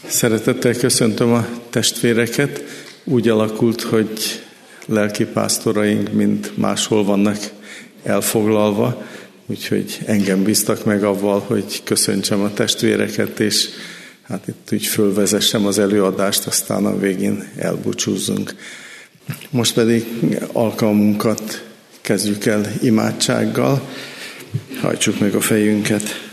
Szeretettel köszöntöm a testvéreket. Úgy alakult, hogy lelkipásztoraink mind máshol vannak elfoglalva, úgyhogy engem bíztak meg avval, hogy köszöntsem a testvéreket, és hát itt úgy fölvezessem az előadást, aztán a végén elbúcsúzzunk. Most pedig alkalmunkat kezdjük el imádsággal. Hajtsuk meg a fejünket.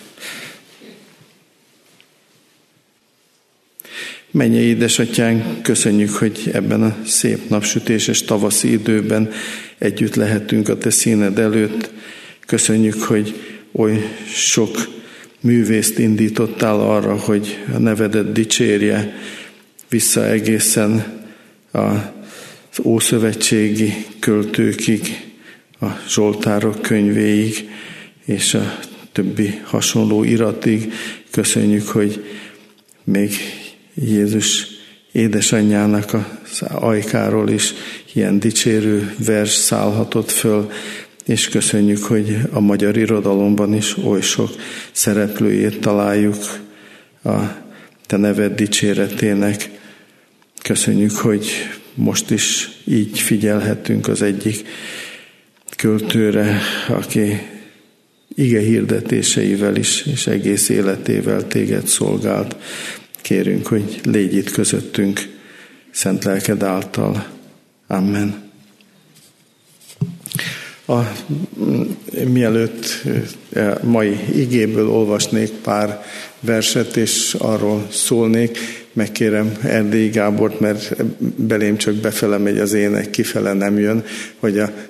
Mennyei édesatyánk, köszönjük, hogy ebben a szép napsütéses tavaszi időben együtt lehetünk a te színed előtt. Köszönjük, hogy oly sok művészt indítottál arra, hogy a nevedet dicsérje vissza egészen az ószövetségi költőkig, a Zsoltárok könyvéig és a többi hasonló iratig. Köszönjük, hogy még Jézus édesanyjának az ajkáról is ilyen dicsérő vers szállhatott föl, és köszönjük, hogy a magyar irodalomban is oly sok szereplőjét találjuk a te neved dicséretének. Köszönjük, hogy most is így figyelhetünk az egyik költőre, aki ige hirdetéseivel is, és egész életével téged szolgált. Kérünk, hogy légy itt közöttünk, szent lelked által. Amen. Mielőtt mai igéből olvasnék pár verset, és arról szólnék, megkérem Erdélyi Gábort, mert belém csak befele megy az ének, kifele nem jön, hogy a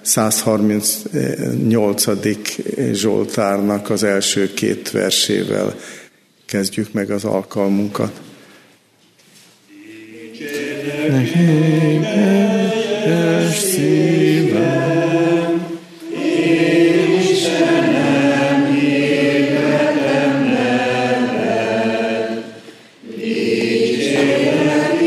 138. Zsoltárnak az első 2 versével kezdjük meg az alkalmunkat. Nekem egyes szívem, Istenem, hirdetem neved, dicsérlek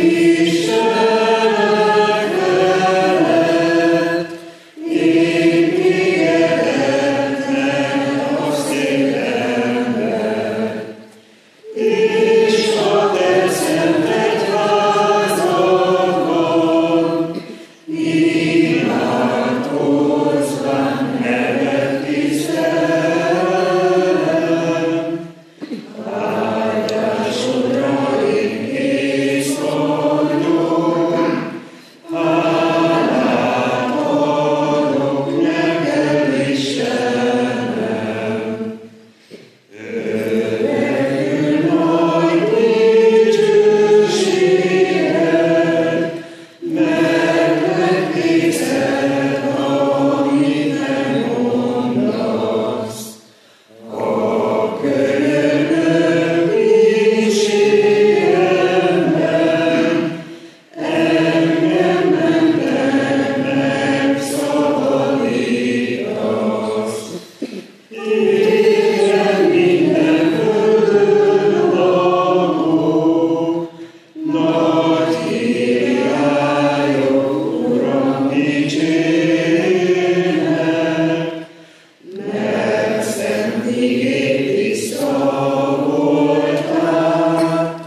Istenek veled, én kigeretnek a szívemben, és a te szented házadban imádkozván neved tisztelem. Áldásodra én kész vagyok, hálát adok neked, Istenem. Örvendjön majd dicsőséged, mert megtisztelt, amit nem mondasz. A könyörgök dicséremben, engem mentek megszabadítasz. Téged minden földön lakó, nagy királyok, Uram, dicsérnek, mert szent igéd tiszta voltát,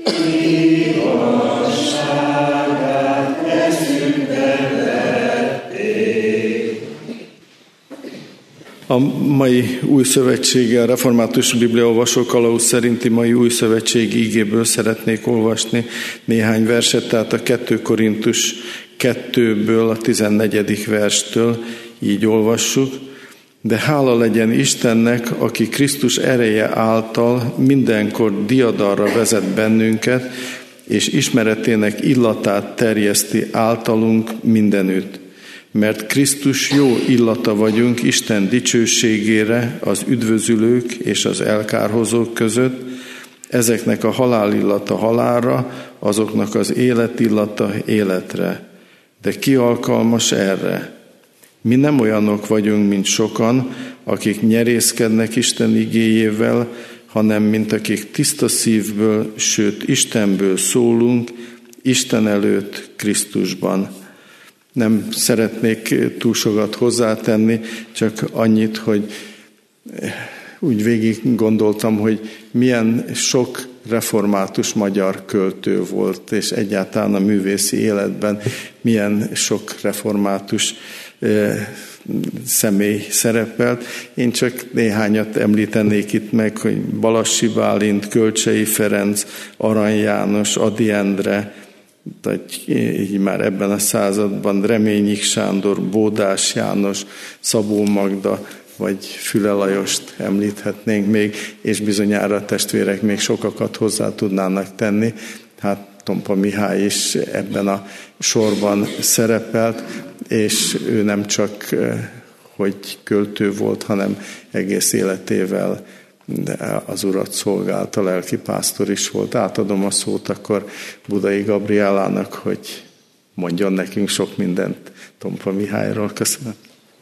igazságát eszünkben vették. A mai új szövetségi, a református bibliaolvasó kalauz szerinti mai új szövetségi igéből szeretnék olvasni néhány verset, tehát a 2 Korintus 2-ből, a 14. verstől így olvassuk. De hála legyen Istennek, aki Krisztus ereje által mindenkor diadalra vezet bennünket, és ismeretének illatát terjeszti általunk mindenütt. Mert Krisztus jó illata vagyunk Isten dicsőségére az üdvözülők és az elkárhozók között, ezeknek a halálillata halálra, azoknak az életillata életre. De ki alkalmas erre? Mi nem olyanok vagyunk, mint sokan, akik nyerészkednek Isten igéjével, hanem mint akik tiszta szívből, sőt Istenből szólunk, Isten előtt Krisztusban. Nem szeretnék túl sokat hozzátenni, csak annyit, hogy úgy végig gondoltam, hogy milyen sok református magyar költő volt, és egyáltalán a művészi életben milyen sok református személy szerepelt. Én csak néhányat említenék itt meg, hogy Balassi Bálint, Kölcsei Ferenc, Arany János, Ady Endre, így már ebben a században Reményik Sándor, Bódás János, Szabó Magda, vagy Füle Lajost említhetnénk még, és bizonyára a testvérek még sokakat hozzá tudnának tenni. Hát Tompa Mihály is ebben a sorban szerepelt, és ő nem csak, hogy költő volt, hanem egész életével az Urat szolgálta, lelkipásztor is volt. Átadom a szót akkor Budai Gabriálának, hogy mondjon nekünk sok mindent Tompa Mihályról. Köszönöm.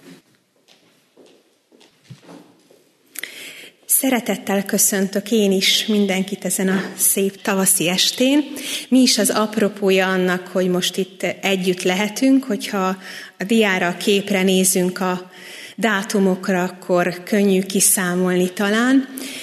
Szeretettel köszöntök én is mindenkit ezen a szép tavaszi estén. Mi is az apropója annak, hogy most itt együtt lehetünk, hogyha a diára, a képre nézünk a dátumokra, akkor könnyű kiszámolni talán.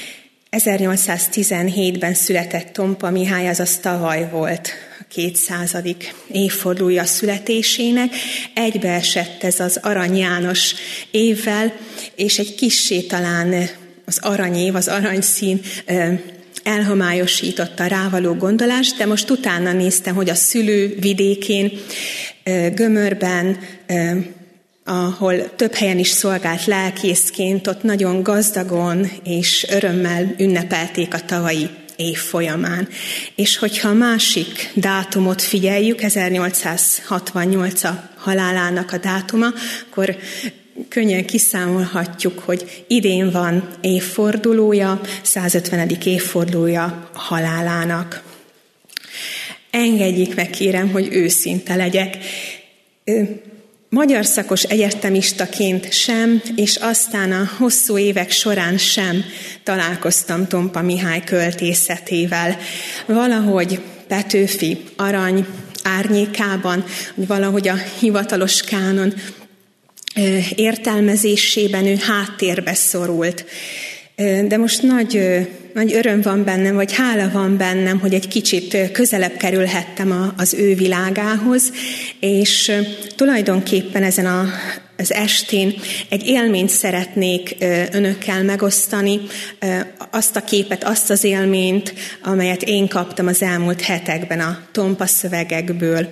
1817-ben született Tompa Mihály, azaz tavaly volt a 200. évfordulója születésének. Egybeesett ez az Arany János évvel, és egy kissé talán az aranyév, az aranyszín elhomályosította rávaló gondolást, de most utána néztem, hogy a szülővidékén, Gömörben, ahol több helyen is szolgált lelkészként, ott nagyon gazdagon és örömmel ünnepelték a tavalyi év folyamán. És hogyha a másik dátumot figyeljük, 1868 a halálának a dátuma, akkor könnyen kiszámolhatjuk, hogy idén van évfordulója, 150. évfordulója a halálának. Engedjék meg, kérem, hogy őszinte legyek. Magyar szakos egyetemistaként sem, és aztán a hosszú évek során sem találkoztam Tompa Mihály költészetével. Valahogy Petőfi Arany árnyékában, valahogy a hivatalos kánon értelmezésében ő háttérbe szorult. De most nagy öröm van bennem, vagy hála van bennem, hogy egy kicsit közelebb kerülhettem az ő világához, és tulajdonképpen ezen az estén egy élményt szeretnék önökkel megosztani, azt a képet, azt az élményt, amelyet én kaptam az elmúlt hetekben a Tompa szövegekből.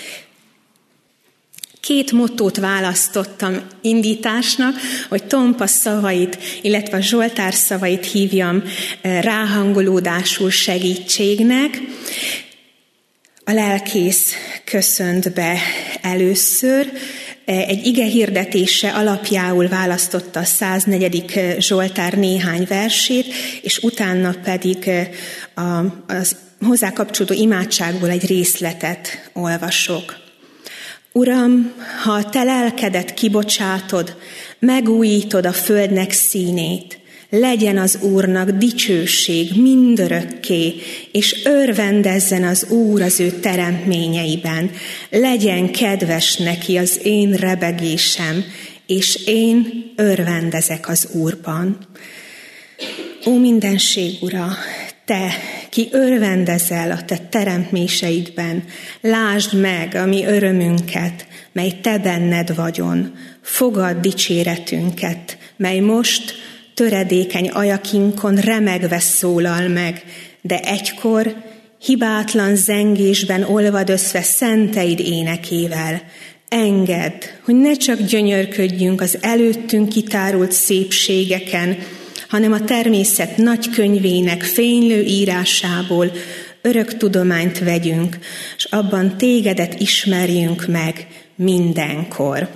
2 mottót választottam indításnak, hogy Tompa szavait, illetve a Zsoltár szavait hívjam ráhangolódásul segítségnek. A lelkész köszönt be először, egy igehirdetése alapjául választotta a 104. Zsoltár néhány versét, és utána pedig az hozzá kapcsolódó imádságból egy részletet olvasok. Uram, ha a te lelkedet kibocsátod, megújítod a földnek színét, legyen az Úrnak dicsőség mindörökké, és örvendezzen az Úr az ő teremtményeiben. Legyen kedves neki az én rebegésem, és én örvendezek az Úrban. Ó mindenség Ura, te, ki örvendezel a te teremtméseidben, lásd meg a mi örömünket, mely te benned vagyon, fogadd dicséretünket, mely most töredékeny ajakinkon remegve szólal meg, de egykor hibátlan zengésben olvadozva szenteid énekével. Engedd, hogy ne csak gyönyörködjünk az előttünk kitárult szépségeken, hanem a természet nagy könyvének fénylő írásából örök tudományt vegyünk, és abban tégedet ismerjünk meg mindenkor.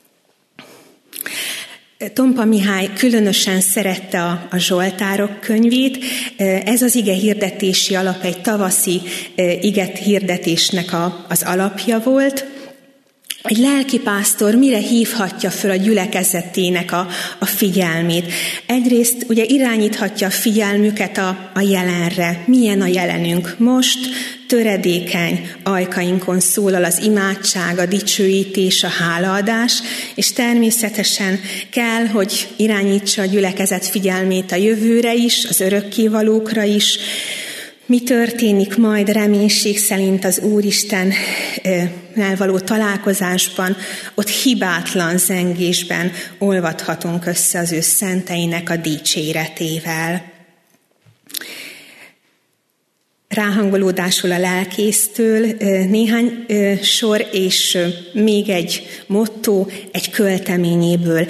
Tompa Mihály különösen szerette a Zsoltárok könyvét. Ez az ige hirdetési alap egy tavaszi iget hirdetésnek az alapja volt. Egy lelkipásztor mire hívhatja föl a gyülekezetének a figyelmét? Egyrészt ugye irányíthatja a figyelmüket a jelenre. Milyen a jelenünk most? Töredékeny ajkainkon szólal az imádság, a dicsőítés, a hálaadás, és természetesen kell, hogy irányítsa a gyülekezet figyelmét a jövőre is, az örökkévalókra is. Mi történik majd reménység szerint az Úristennel való találkozásban, ott hibátlan zengésben olvadhatunk össze az ő szenteinek a dicséretével. Ráhangolódásul a lelkésztől néhány sor, és még egy motto egy költeményéből.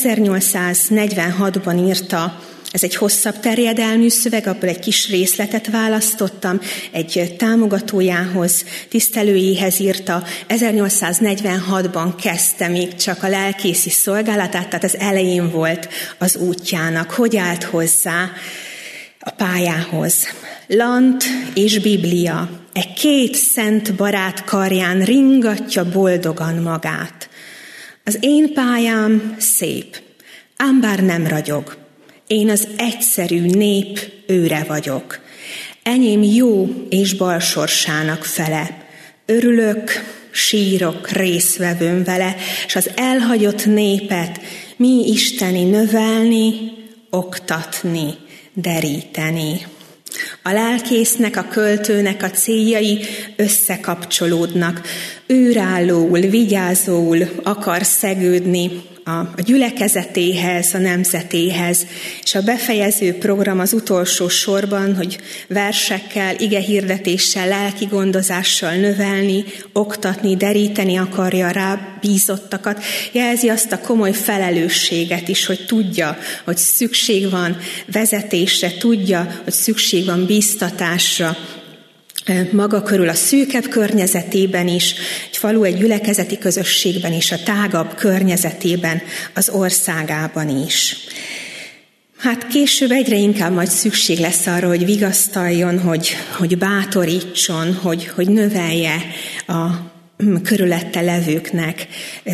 1846-ban írta, ez egy hosszabb terjedelmű szöveg, abból egy kis részletet választottam, egy támogatójához, tisztelőjéhez írta. 1846-ban kezdte még csak a lelkészi szolgálatát, tehát az elején volt az útjának. Hogy állt hozzá a pályához? Lant és Biblia, két szent barát karján ringatja boldogan magát. Az én pályám szép, ám bár nem ragyog. Én az egyszerű nép őre vagyok. Enyém jó és bal sorsának fele. Örülök, sírok részvevőm vele, s az elhagyott népet mi isteni növelni, oktatni, deríteni. A lelkésznek, a költőnek a céljai összekapcsolódnak. Őrállóul, vigyázóul akar szegődni a gyülekezetéhez, a nemzetéhez, és a befejező program az utolsó sorban, hogy versekkel, igehirdetéssel, lelki gondozással növelni, oktatni, deríteni akarja rá bízottakat, jelzi azt a komoly felelősséget is, hogy tudja, hogy szükség van vezetésre, tudja, hogy szükség van bíztatásra, maga körül a szűkebb környezetében is, egy falu, egy gyülekezeti közösségben is, a tágabb környezetében, az országában is. Hát később egyre inkább majd szükség lesz arra, hogy vigasztaljon, hogy bátorítson, hogy növelje a körülötte levőknek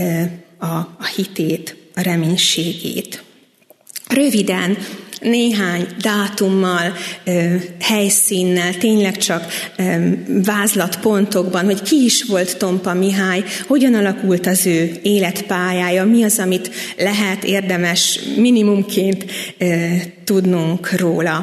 a hitét, a reménységét. Röviden, néhány dátummal, helyszínnel, tényleg csak vázlatpontokban, hogy ki is volt Tompa Mihály, hogyan alakult az ő életpályája, mi az, amit lehet érdemes minimumként tudnunk róla.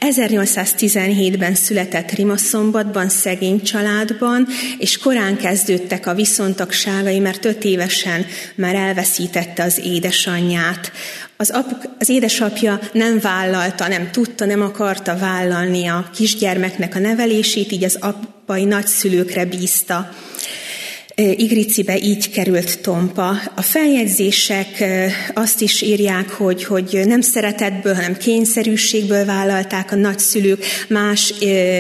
1817-ben született Rimaszombatban, szegény családban, és korán kezdődtek a viszontagságai, mert 5 évesen már elveszítette az édesanyját. Az édesapja nem vállalta, nem tudta, nem akarta vállalni a kisgyermeknek a nevelését, így az apai nagyszülőkre bízta. Igricibe így került Tompa. A feljegyzések azt is írják, hogy nem szeretetből, hanem kényszerűségből vállalták a nagyszülők. Más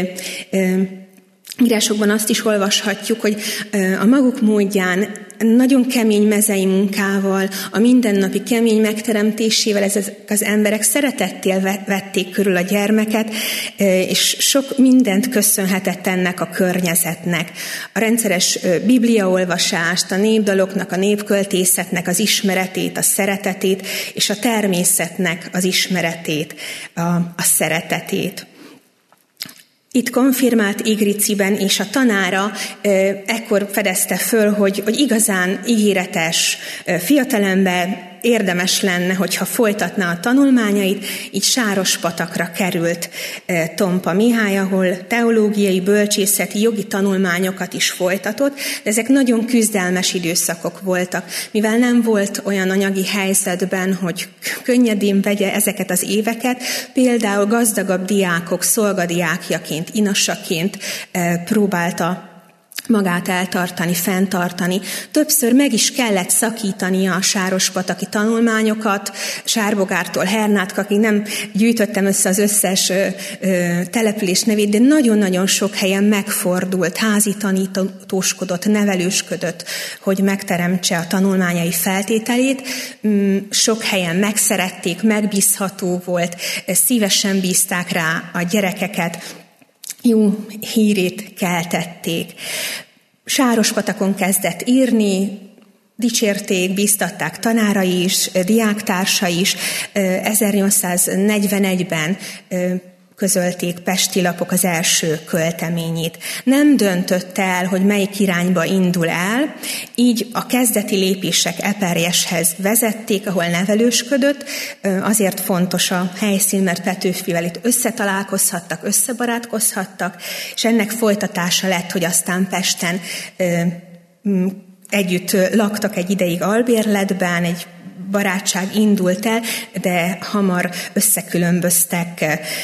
írásokban azt is olvashatjuk, hogy a maguk módján nagyon kemény mezei munkával, a mindennapi kemény megteremtésével ezek az emberek szeretettel vették körül a gyermeket, és sok mindent köszönhetett ennek a környezetnek. A rendszeres bibliaolvasást, a népdaloknak, a népköltészetnek az ismeretét, a szeretetét, és a természetnek az ismeretét, a szeretetét. Itt konfirmált Igriciben, és a tanára ekkor fedezte föl, hogy igazán ígéretes fiatalember, érdemes lenne, hogyha folytatná a tanulmányait, így Sárospatakra került Tompa Mihály, ahol teológiai, bölcsészeti, jogi tanulmányokat is folytatott, de ezek nagyon küzdelmes időszakok voltak, mivel nem volt olyan anyagi helyzetben, hogy könnyedén vegye ezeket az éveket, például gazdagabb diákok szolgadiákjaként, inasaként próbálta magát eltartani, fenntartani. Többször meg is kellett szakítania a sárospataki tanulmányokat, Sárbogártól Hernátkakig, nem gyűjtöttem össze az összes település nevét, de nagyon-nagyon sok helyen megfordult, házi tanítóskodott, nevelősködött, hogy megteremtse a tanulmányai feltételét. Sok helyen megszerették, megbízható volt, szívesen bízták rá a gyerekeket, jó hírét keltették. Sárospatakon kezdett írni, dicsérték, bíztatták tanárai is, diáktársa is. 1841-ben közölték pesti lapok az első költeményét. Nem döntött el, hogy melyik irányba indul el, így a kezdeti lépések Eperjeshez vezették, ahol nevelősködött. Azért fontos a helyszín, mert Petőfivel itt összetalálkozhattak, összebarátkozhattak, és ennek folytatása lett, hogy aztán Pesten együtt laktak egy ideig albérletben, egy barátság indult el, de hamar összekülönböztek.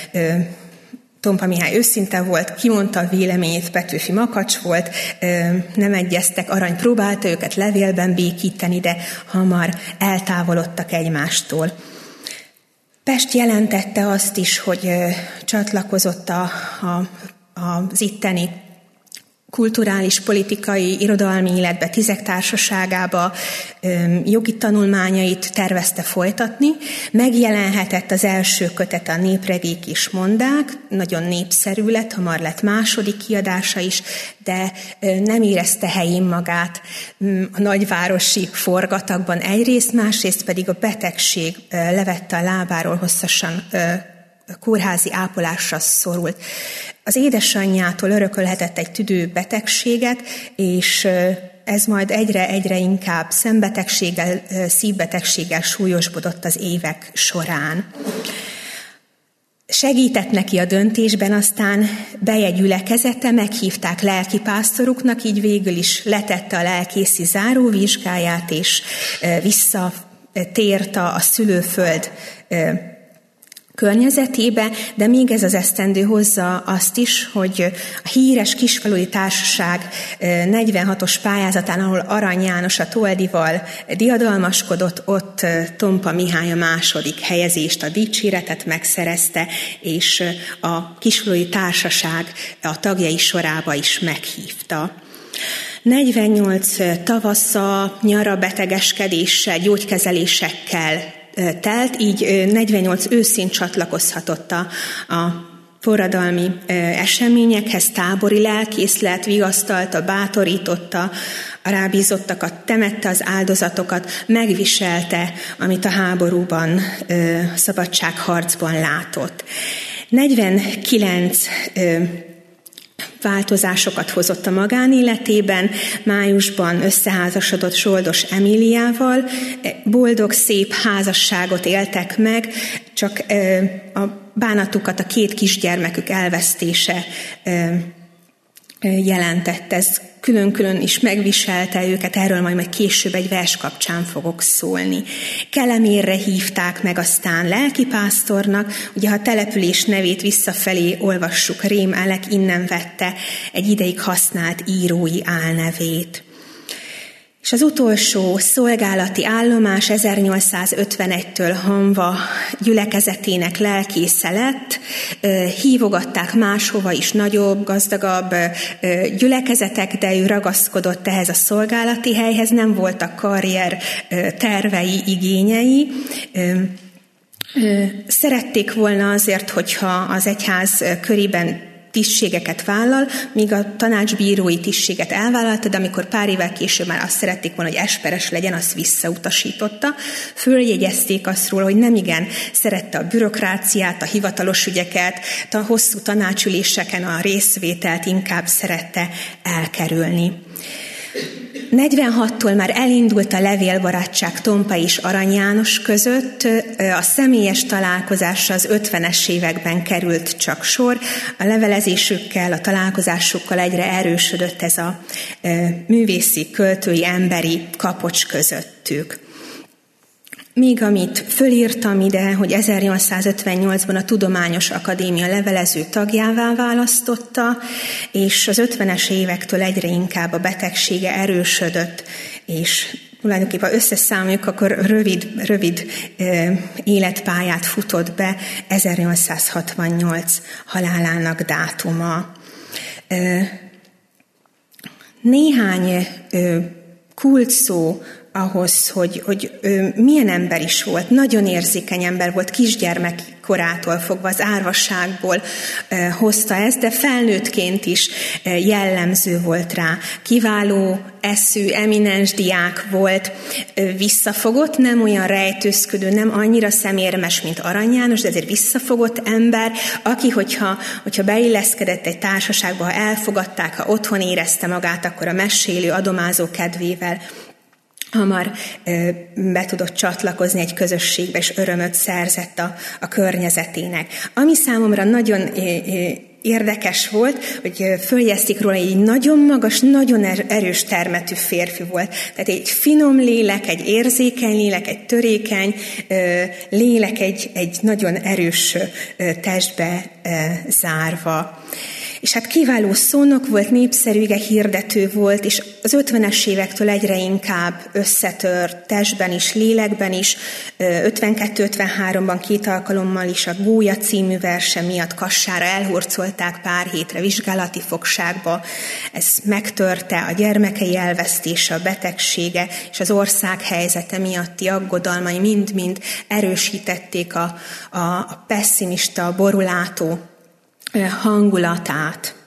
Tompa Mihály őszinte volt, kimondta a véleményét, Petőfi makacs volt, nem egyeztek, Arany próbálta őket levélben békíteni, de hamar eltávolodtak egymástól. Pest jelentette azt is, hogy csatlakozott az itteni kulturális, politikai, irodalmi életbe, Tizek társaságába, jogi tanulmányait tervezte folytatni. Megjelenhetett az első kötet, a Népregék és mondák, nagyon népszerű lett, hamar lett második kiadása is, de nem érezte helyén magát a nagyvárosi forgatagban egyrészt, másrészt pedig a betegség levette a lábáról, hosszasan kórházi ápolásra szorult. Az édesanyjától örökölhetett egy tüdő betegséget, és ez majd egyre inkább szembetegséggel, szívbetegséggel súlyosbodott az évek során. Segített neki a döntésben, aztán Beje gyülekezete, meghívták lelkipásztoruknak, így végül is letette a lelkészi záróvizsgáját, és visszatért a szülőföld környezetébe, de még ez az esztendő hozza azt is, hogy a híres Kisfaludy Társaság 46-os pályázatán, ahol Arany János a Toldival diadalmaskodott, ott Tompa Mihály a második helyezést, a dicséretet megszerezte, és a Kisfaludy Társaság a tagjai sorába is meghívta. 48 tavasza, nyara betegeskedéssel, gyógykezelésekkel telt, így 48 őszén csatlakozhatott a forradalmi eseményekhez, tábori lelkészlet, vigasztalta, bátorította a rábízottakat, temette az áldozatokat, megviselte, amit a háborúban, szabadságharcban látott. 49 változásokat hozott a magánéletében, májusban összeházasodott Zsoldos Emíliával, boldog, szép házasságot éltek meg, csak a bánatukat a 2 kisgyermekük elvesztése jelentett. Ez külön-külön is megviselte őket, erről majd később egy vers kapcsán fogok szólni. Kelemérre hívták meg aztán lelkipásztornak, ugye ha a település nevét visszafelé olvassuk, Rém Elek innen vette egy ideig használt írói álnevét. És az utolsó szolgálati állomás 1851-től Hamva gyülekezetének lelkésze lett. Hívogatták máshova is nagyobb, gazdagabb gyülekezetek, de ő ragaszkodott ehhez a szolgálati helyhez, nem voltak karrier tervei, igényei. Szerették volna azért, hogyha az egyház körében tisztségeket vállal, míg a tanácsbírói tisztséget elvállalta, de amikor pár évvel később már azt szerették volna, hogy esperes legyen, azt visszautasította. Följegyezték azt róla, hogy nemigen szerette a bürokráciát, a hivatalos ügyeket, a hosszú tanácsüléseken a részvételt inkább szerette elkerülni. 46-tól már elindult a levélbarátság Tompa és Arany János között, a személyes találkozásra az 50-es években került csak sor, a levelezésükkel, a találkozásukkal egyre erősödött ez a művészi, költői, emberi kapocs közöttük. Még amit fölírtam ide, hogy 1858-ban a Tudományos Akadémia levelező tagjává választotta, és az 50-es évektől egyre inkább a betegsége erősödött, és tulajdonképpen összeszámoljuk, akkor rövid életpályát futott be, 1868 halálának dátuma. Néhány kulcsszó ahhoz, hogy milyen ember is volt, nagyon érzékeny ember volt, kisgyermek korától fogva, az árvaságból hozta ezt, de felnőttként is jellemző volt rá. Kiváló eszű, eminens diák volt, visszafogott, nem olyan rejtőzködő, nem annyira szemérmes, mint Arany János, de ezért visszafogott ember, aki, hogyha beilleszkedett egy társaságba, ha elfogadták, ha otthon érezte magát, akkor a mesélő, adomázó kedvével hamar be tudott csatlakozni egy közösségbe, és örömöt szerzett a környezetének. Ami számomra nagyon érdekes volt, hogy följegyezték róla, egy nagyon magas, nagyon erős termetű férfi volt. Tehát egy finom lélek, egy érzékeny lélek, egy törékeny lélek, egy nagyon erős testbe zárva. És hát kiváló szónok volt, népszerű igehirdető volt, és az 50-es évektől egyre inkább összetört testben is, lélekben is. 52-53-ban 2 alkalommal is a Gólya című verse miatt Kassára elhurcolták pár hétre vizsgálati fogságba. Ez megtörte, a gyermekei elvesztése, a betegsége és az ország helyzete miatti aggodalmai mind-mind erősítették a pesszimista, borulátó hangulatát.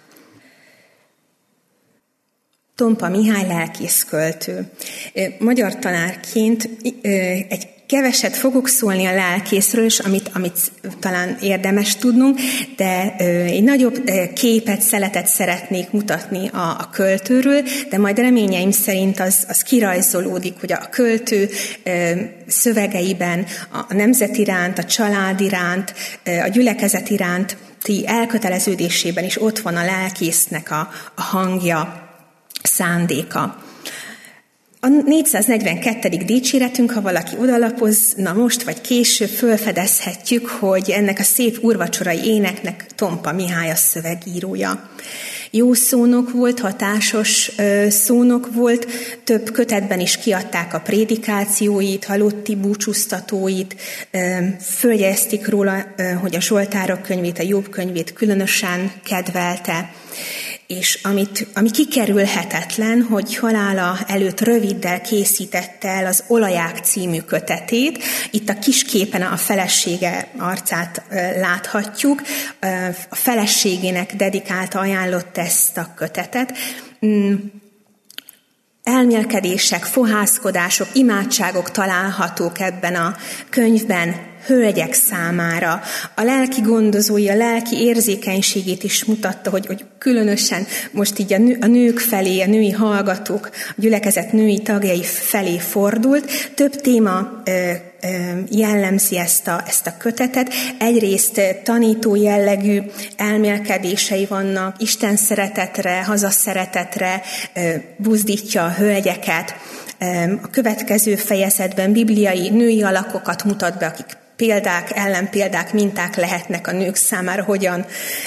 Tompa Mihály lelkészköltő. Magyar tanárként egy keveset fogok szólni a lelkészről is, amit talán érdemes tudnunk, de egy nagyobb képet, szeletet szeretnék mutatni a költőről, de majd reményeim szerint az kirajzolódik, hogy a költő szövegeiben a nemzet iránt, a család iránt, a gyülekezet iránt elköteleződésében is ott van a lelkésznek a hangja, szándéka. A 442. dicséretünk, ha valaki odalapozna most vagy később, fölfedezhetjük, hogy ennek a szép úrvacsorai éneknek Tompa Mihály a szövegírója. Jó szónok volt, hatásos szónok volt, több kötetben is kiadták a prédikációit, halotti búcsúztatóit, följegyezték róla, hogy a Zsoltárok könyvét, a Jobb könyvét különösen kedvelte, és ami kikerülhetetlen, hogy halála előtt röviddel készítette el az Olaják című kötetét. Itt a kis képen a felesége arcát láthatjuk. A feleségének dedikálta, ajánlott ezt a kötetet. Elmélkedések, fohászkodások, imádságok találhatók ebben a könyvben, hölgyek számára. A lelki gondozói, a lelki érzékenységét is mutatta, hogy különösen most így a nők felé, a női hallgatók, a gyülekezet női tagjai felé fordult. Több téma jellemzi ezt a kötetet. Egyrészt tanító jellegű elmélkedései vannak, Isten szeretetre, hazaszeretetre buzdítja a hölgyeket. A következő fejezetben bibliai női alakokat mutat be, akik példák, ellenpéldák, minták lehetnek a nők számára, hogyan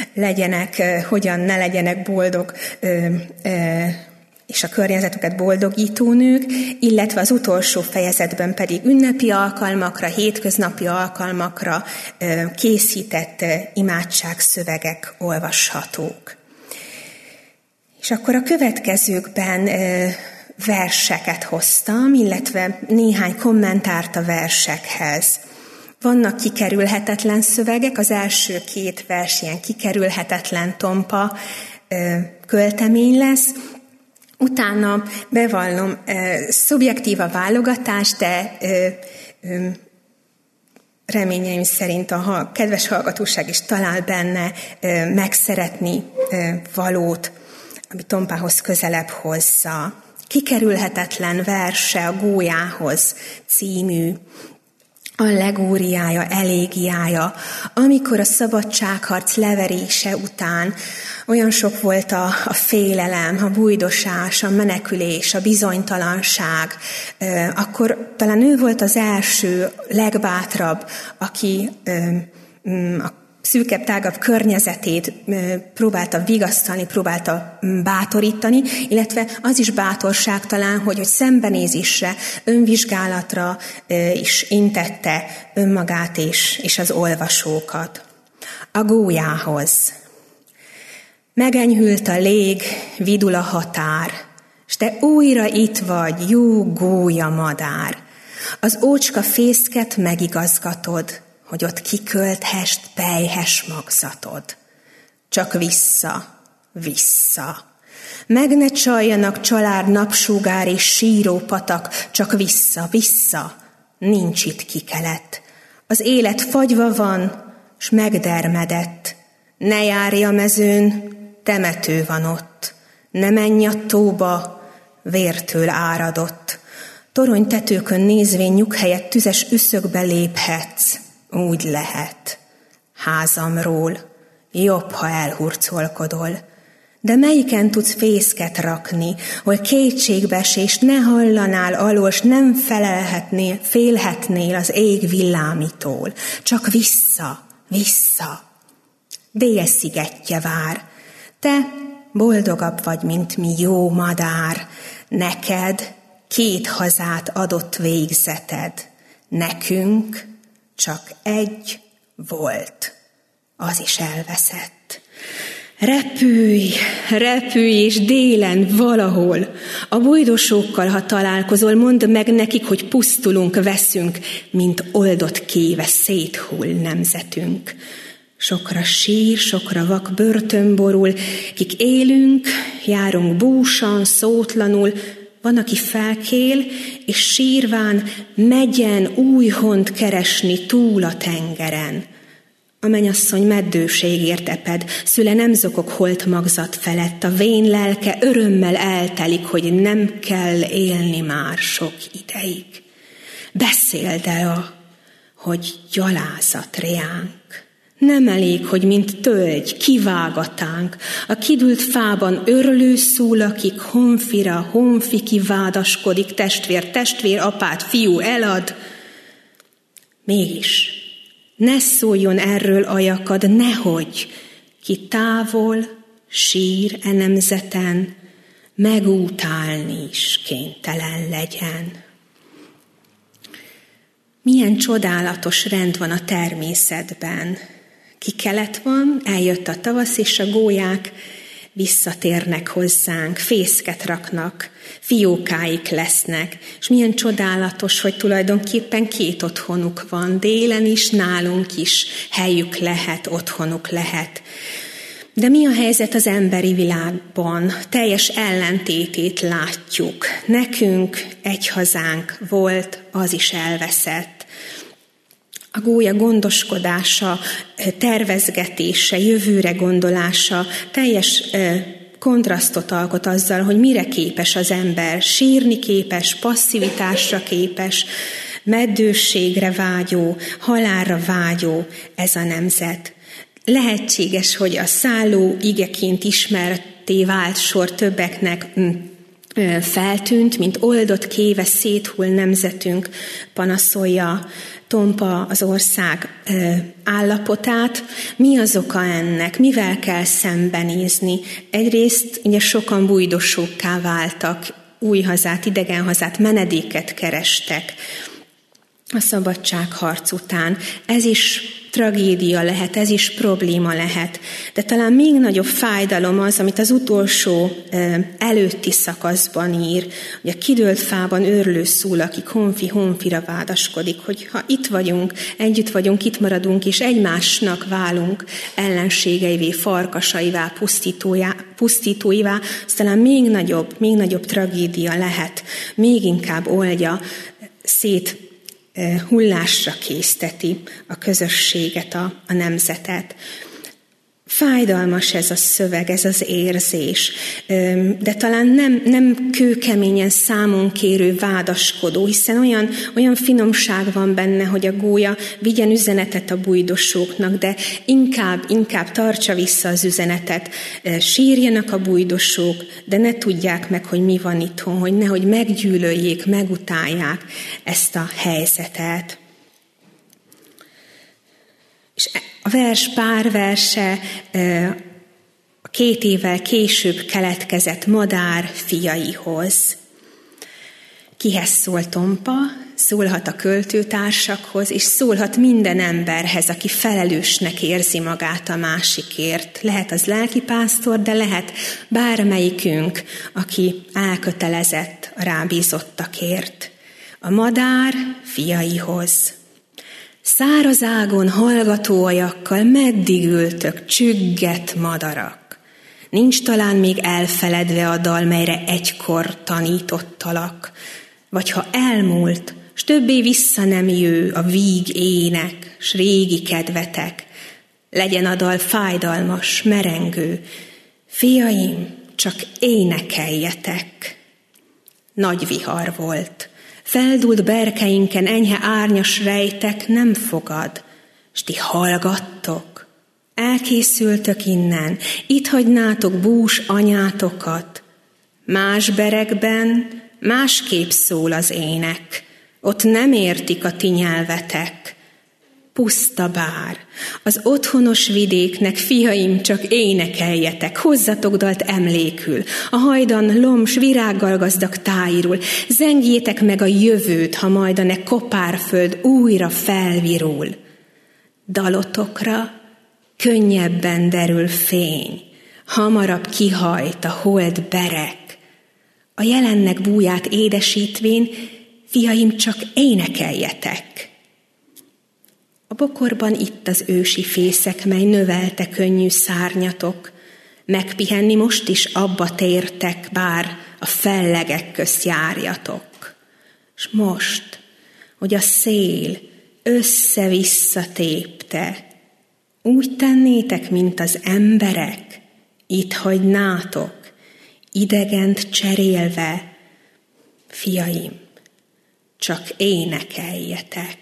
ne legyenek boldog és a környezetüket boldogító nők, illetve az utolsó fejezetben pedig ünnepi alkalmakra, hétköznapi alkalmakra készített imádságszövegek olvashatók. És akkor a következőkben verseket hoztam, illetve néhány kommentárt a versekhez. Vannak kikerülhetetlen szövegek, az első 2 vers ilyen kikerülhetetlen tompa költemény lesz. Utána bevallom, szubjektív a válogatás, de reményeim szerint a kedves hallgatóság is talál benne megszeretni valót, ami Tompához közelebb hozza. Kikerülhetetlen verse a Gólyához című allegóriája, elégiája, amikor a szabadságharc leverése után olyan sok volt a félelem, a bújdosás, a menekülés, a bizonytalanság, akkor talán ő volt az első, legbátrabb, aki a szűkebb, tágabb környezetét próbálta vigasztalni, próbálta bátorítani, illetve az is bátorság talán, hogy szembenézésre, önvizsgálatra is intette önmagát és az olvasókat. A Gólyához. Megenyhült a lég, vidul a határ, s te újra itt vagy, jó gólya madár. Az ócska fészket megigazgatod, hogy ott kikölthest pelyhes magzatod. Csak vissza, vissza. Meg ne csaljanak család, napsugár és síró patak, csak vissza, vissza. Nincs itt kikelet. Az élet fagyva van, s megdermedett. Ne járj a mezőn, temető van ott. Ne menj a tóba, vértől áradott. Toronytetőkön nézvén nyug helyett tüzes üszökbe léphetsz. Úgy lehet. Házamról jobb, ha elhurcolkodol. De melyiken tudsz fészket rakni, hol kétségbeesést ne hallanál alól, s nem félhetnél az ég villámitól. Csak vissza, vissza. Dél szigetje vár. Te boldogabb vagy, mint mi jó madár. Neked 2 hazát adott végzeted. Nekünk csak 1 volt. Az is elveszett. Repülj, repülj, és délen valahol. A bujdosókkal, ha találkozol, mondd meg nekik, hogy pusztulunk, veszünk, mint oldott kéve széthull nemzetünk. Sokra sír, sokra vak börtön borul, kik élünk, járunk búsan, szótlanul, van, aki felkél, és sírván megyen új hont keresni túl a tengeren. A mennyasszony meddőségért eped, szüle nem zokog holt magzat felett, a vén lelke örömmel eltelik, hogy nem kell élni már sok ideig. Beszéld el, hogy gyalázat reánk. Nem elég, hogy mint tölgy kivágatánk, a kidült fában örlő szól, akik honfira, honfiki vádaskodik, testvér, apát, fiú elad. Mégis ne szóljon erről ajakad, nehogy ki távol sír nemzeten, megútálni is kénytelen legyen. Milyen csodálatos rend van a természetben. Kikelet van, eljött a tavasz, és a gólyák visszatérnek hozzánk, fészket raknak, fiókáik lesznek, és milyen csodálatos, hogy tulajdonképpen 2 otthonuk van, délen is, nálunk is helyük lehet, otthonuk lehet. De mi a helyzet az emberi világban? Teljes ellentétét látjuk. Nekünk 1 hazánk volt, az is elveszett. A gólya gondoskodása, tervezgetése, jövőre gondolása teljes kontrasztot alkot azzal, hogy mire képes az ember. Sírni képes, passzivitásra képes, meddőségre vágyó, halálra vágyó ez a nemzet. Lehetséges, hogy a szálló igeként ismertté vált sor többeknek feltűnt, mint oldott kéve széthull nemzetünk, panaszolja tompa az ország állapotát. Mi az oka ennek? Mivel kell szembenézni? Egyrészt ugye sokan bujdosókká váltak, új hazát, idegen hazát, menedéket kerestek a szabadságharc után. Ez is tragédia lehet, ez is probléma lehet. De talán még nagyobb fájdalom az, amit az utolsó előtti szakaszban ír, hogy a kidőlt fában őrlő szól, akik honfira vádaskodik, hogy ha itt vagyunk, együtt vagyunk, itt maradunk, és egymásnak válunk ellenségeivé, farkasaivá, pusztítóivá, az talán még nagyobb tragédia lehet, még inkább oldja, hullásra készteti a közösséget, a nemzetet. Fájdalmas ez a szöveg, ez az érzés, de talán nem kőkeményen számon kérő, vádaskodó, hiszen olyan finomság van benne, hogy a gólya vigyen üzenetet a bujdosóknak, de inkább tartsa vissza az üzenetet. Sírjanak a bujdosók, de ne tudják meg, hogy mi van itthon, hogy nehogy meggyűlöljék, megutálják ezt a helyzetet. És a pár verse a 2 évvel később keletkezett madár fiaihoz. Kihez szól tompa? Szólhat a költőtársakhoz, és szólhat minden emberhez, aki felelősnek érzi magát a másikért. Lehet az lelkipásztor, de lehet bármelyikünk, aki elkötelezett a rábízottakért. A madár fiaihoz. Száraz ágon hallgató ajakkal meddig ültök, csüggett madarak? Nincs talán még elfeledve a dal, melyre egykor tanítottalak? Vagy ha elmúlt, s többé vissza nem jő a víg ének, s régi kedvetek, legyen a dal fájdalmas, merengő, fiaim, csak énekeljetek. Nagy vihar volt, feldúlt berkeinken enyhe árnyas rejtek nem fogad, s ti hallgattok, elkészültök innen, itt hagynátok bús anyátokat. Más berekben másképp szól az ének, ott nem értik a ti nyelvetek. Puszta bár, az otthonos vidéknek, fiaim, csak énekeljetek, hozzatok dalt emlékül, a hajdan loms virággal gazdag tájról, zengjétek meg a jövőt, ha majd a ne kopárföld újra felvirul. Dalotokra könnyebben derül fény, hamarabb kihajt a hold berek. A jelennek búját édesítvén, fiaim, csak énekeljetek. A bokorban itt az ősi fészek, mely növelte könnyű szárnyatok. Megpihenni most is abba tértek, bár a fellegek közt járjatok. S most, hogy a szél össze-vissza tépte, úgy tennétek, mint az emberek, itt hagynátok, idegent cserélve, fiaim, csak énekeljetek.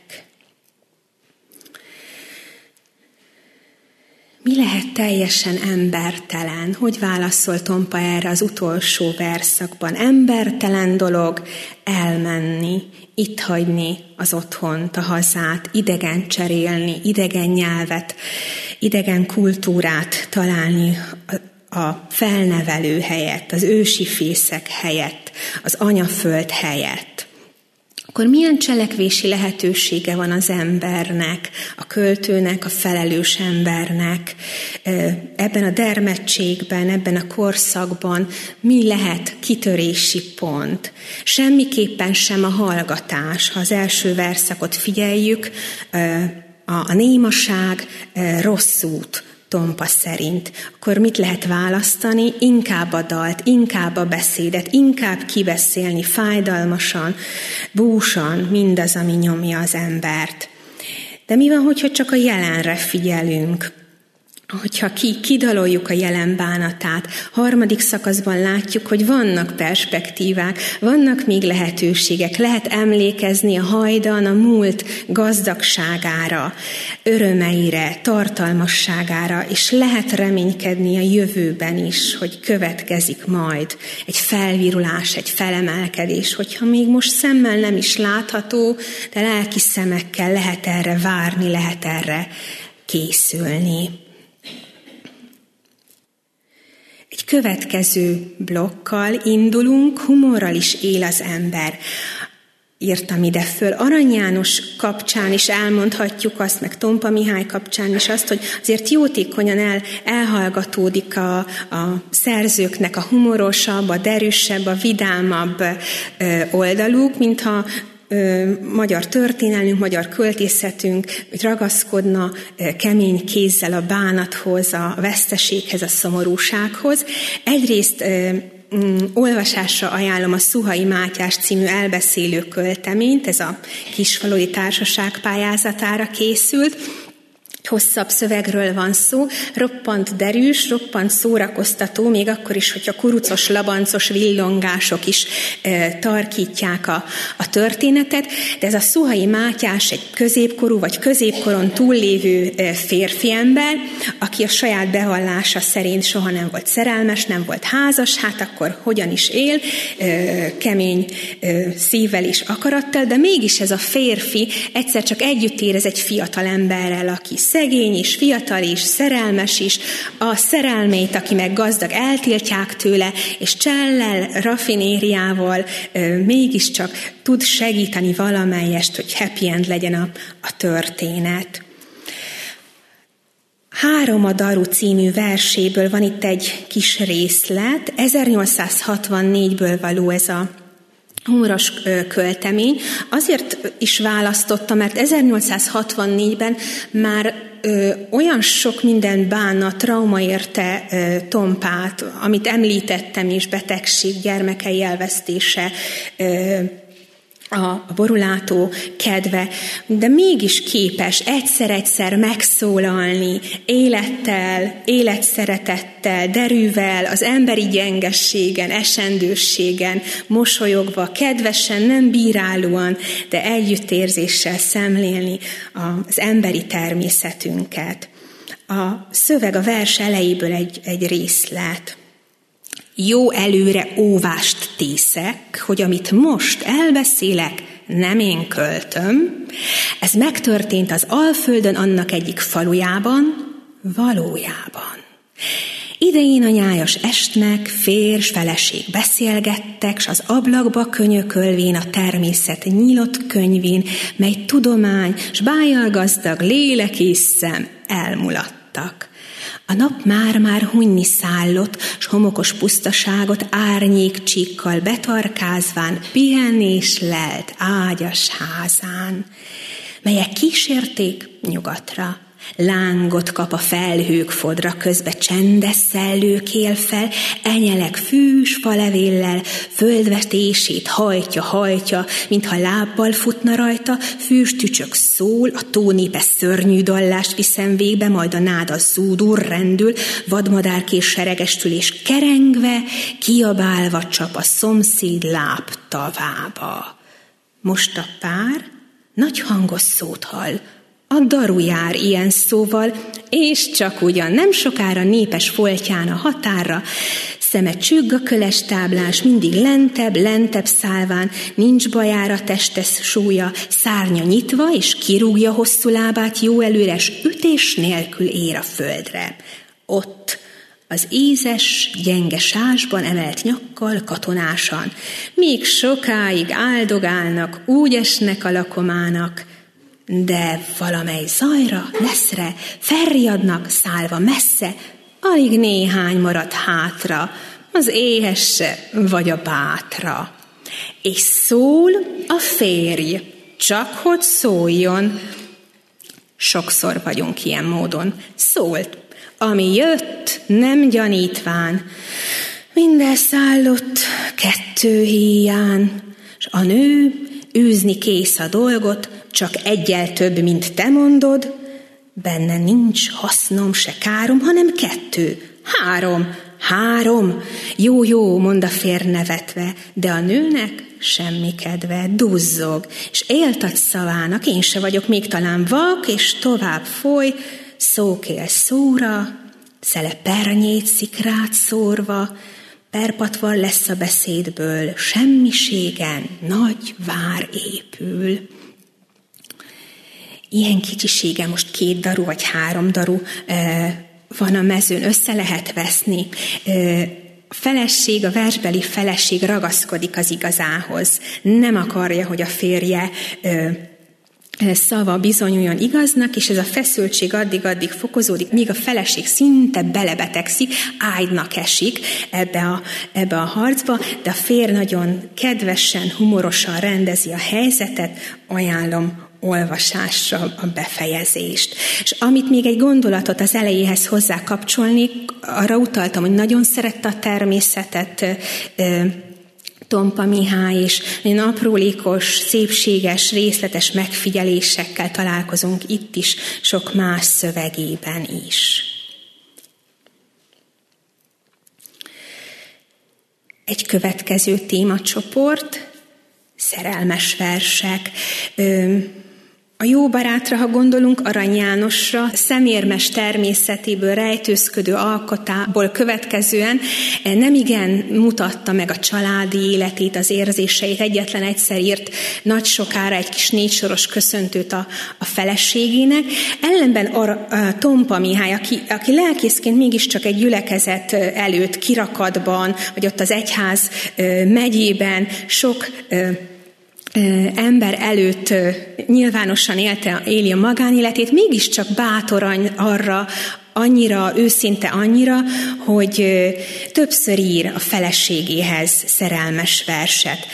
Mi lehet teljesen embertelen? Hogy válaszol Tompa erre az utolsó verszakban? Embertelen dolog elmenni, itt hagyni az otthont, a hazát, idegen cserélni, idegen nyelvet, idegen kultúrát találni a felnevelő helyett, az ősi fészek helyett, az anyaföld helyett. Akkor milyen cselekvési lehetősége van az embernek, a költőnek, a felelős embernek ebben a dermedtségben, ebben a korszakban? Mi lehet kitörési pont? Semmiképpen sem a hallgatás. Ha az első verszakot figyeljük, a némaság rossz út, Tompa szerint. Akkor mit lehet választani? Inkább a dalt, inkább a beszédet, inkább kibeszélni fájdalmasan, búsan mindaz, ami nyomja az embert. De mi van, hogyha csak a jelenre figyelünk? Hogyha kidaloljuk a jelen bánatát, harmadik szakaszban látjuk, hogy vannak perspektívák, vannak még lehetőségek, lehet emlékezni a hajdan, a múlt gazdagságára, örömeire, tartalmasságára, és lehet reménykedni a jövőben is, hogy következik majd egy felvirulás, egy felemelkedés, hogyha még most szemmel nem is látható, de lelki szemekkel lehet erre várni, lehet erre készülni. Egy következő blokkal indulunk, humorral is él az ember. Írtam ide föl. Arany János kapcsán is elmondhatjuk azt, meg Tompa Mihály kapcsán is azt, hogy azért jótékonyan elhallgatódik a szerzőknek a humorosabb, a derűsebb, a vidámabb oldaluk, mintha magyar történelmünk, magyar költészetünk ragaszkodna kemény kézzel a bánathoz, a veszteséghez, a szomorúsághoz. Egyrészt olvasásra ajánlom a Szuhai Mátyás című elbeszélő költeményt, ez a Kisfaludy Társaság pályázatára készült. Hosszabb szövegről van szó, roppant derűs, roppant szórakoztató, még akkor is, hogyha kurucos, labancos villongások is tarkítják a történetet, de ez a Szuhai Mátyás egy középkorú vagy középkoron túllévő férfi ember, aki a saját bevallása szerint soha nem volt szerelmes, nem volt házas, hát akkor hogyan is él, kemény szívvel és akarattal, de mégis ez a férfi egyszer csak együtt érez egy fiatal emberrel, aki szegény is, fiatal is, szerelmes is, a szerelmét, aki meg gazdag, eltiltják tőle, és csellel, raffinériával mégiscsak tud segíteni valamelyest, hogy happy end legyen a történet. Három a daru című verséből van itt egy kis részlet, 1864-ből való ez humoros költemény. Azért is választottam, mert 1864-ben már olyan sok minden bánat, trauma érte Tompát, amit említettem is, betegség, gyermekei elvesztése, a borulátó kedve, de mégis képes egyszer-egyszer megszólalni élettel, életszeretettel, derűvel, az emberi gyengességen, esendőségen, mosolyogva, kedvesen, nem bírálóan, de együttérzéssel szemlélni az emberi természetünket. A szöveg a vers elejéből egy részlet. Jó előre óvást tészek, hogy amit most elbeszélek, nem én költöm. Ez megtörtént az Alföldön annak egyik falujában, valójában. Idején a nyájas estnek férj, feleség beszélgettek, s az ablakba könyökölvén a természet nyílott könyvén, mely tudomány, s bájjal gazdag lélek és szem elmulattak. A nap már-már hunyni szállott, s homokos pusztaságot árnyékcsíkkal betarkázván pihenés lelt ágyas házán, melyek kísérték nyugatra. Lángot kap a felhők fodra, közbe csendes szellő kél fel, enyelek fűs falevéllel, földvetését hajtja, mintha lábbal futna rajta, füstücsök szól, a tónépe szörnyű dallást viszem végbe, majd a náda zúdul, rendül, vadmadárkés seregestül, és kerengve, kiabálva csap a szomszéd láb tavába. Most a pár nagy hangos szót hall, a daru jár ilyen szóval, és csak ugyan nem sokára népes foltján a határra, szeme csügg a köles táblás, mindig lentebb szálván, nincs bajára testes súlya, szárnya nyitva, és kirúgja hosszú lábát jó előres, ütés nélkül ér a földre. Ott az ízes, gyenge sásban emelt nyakkal katonásan, még sokáig áldogálnak, úgy esnek a lakomának, de valamely zajra, neszre, felriadnak, szállva messze, alig néhány marad hátra, az éhesse vagy a bátra. És szól a férj, csak hogy szóljon. Sokszor vagyunk ilyen módon. Szólt, ami jött, nem gyanítván, minden szállott kettő híján, s a nő űzni kész a dolgot, csak egyel több, mint te mondod, benne nincs hasznom, se károm, hanem 2, 3. Jó, mond a férj nevetve, de a nőnek semmi kedve, duzzog, és éltat szavának, én se vagyok még talán vak, és tovább foly, szókél szóra, szele pernyét szikrát szórva, perpatvar lesz a beszédből, semmiségen nagy vár épül. Ilyen kicsisége most 2 daru vagy 3 daru van a mezőn, össze lehet veszni. A feleség, a versbeli feleség ragaszkodik az igazához. Nem akarja, hogy a férje szava bizonyuljon igaznak, és ez a feszültség addig fokozódik, míg a feleség szinte belebetegszik, ágynak esik ebbe a harcba, de a férj nagyon kedvesen, humorosan rendezi a helyzetet, ajánlom olvasásra a befejezést. És amit még egy gondolatot az elejéhez hozzá kapcsolni, arra utaltam, hogy nagyon szerette a természetet Tompa Mihály, és nagyon aprólékos, szépséges, részletes megfigyelésekkel találkozunk itt is, sok más szövegében is. Egy következő témacsoport, szerelmes versek. A jó barátra, ha gondolunk, Arany Jánosra, szemérmes természetéből rejtőzködő alkotából következően nemigen mutatta meg a családi életét, az érzéseit, egyetlen egyszer írt nagy sokára egy kis 4 soros köszöntőt a feleségének. Ellenben a Tompa Mihály, aki lelkészként mégiscsak egy gyülekezet előtt, kirakatban, vagy ott az egyház megyében sok ember előtt nyilvánosan éli a magánéletét, mégiscsak bátor arra, annyira őszinte annyira, hogy többször ír a feleségéhez szerelmes verset.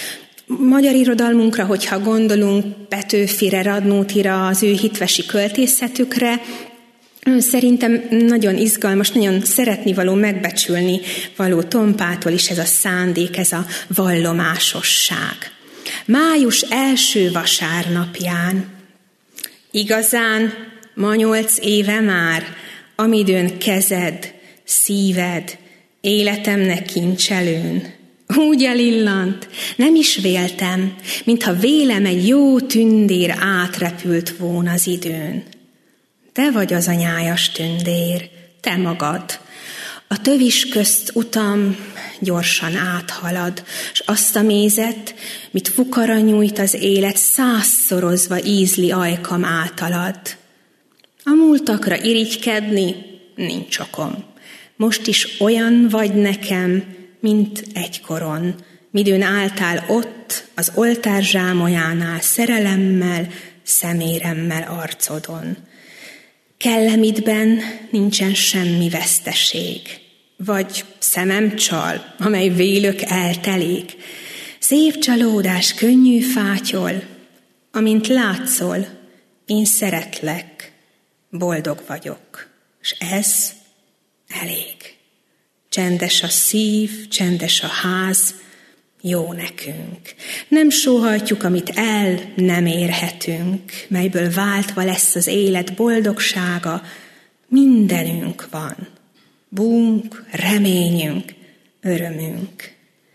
Magyar irodalmunkra, hogyha gondolunk Petőfire, Radnótira, az ő hitvesi költészetükre, szerintem nagyon izgalmas, nagyon szeretnivaló, megbecsülni való Tompától is ez a szándék, ez a vallomásosság. Május első vasárnapján, igazán ma 8 éve már, amidőn kezed, szíved, életemnek kincselőn, úgy elillant, nem is véltem, mintha vélem egy jó tündér átrepült volna az időn. Te vagy az a nyájas tündér, te magad. A tövis közt utam gyorsan áthalad, s azt a mézet, mit fukara nyújt az élet, 100-szorozva ízli ajkam általad. A múltakra irigykedni nincs okom. Most is olyan vagy nekem, mint egykoron, midőn álltál ott, az oltár zsámolyánál, szerelemmel, szeméremmel arcodon. Kellemidben nincsen semmi veszteség, vagy szemem csal, amely vélök eltelik. Szép csalódás könnyű fátyol, amint látszol, én szeretlek, boldog vagyok, és ez elég. Csendes a szív, csendes a ház, jó nekünk. Nem sóhajtjuk, amit el nem érhetünk, melyből váltva lesz az élet boldogsága. Mindenünk van, búnk, reményünk, örömünk.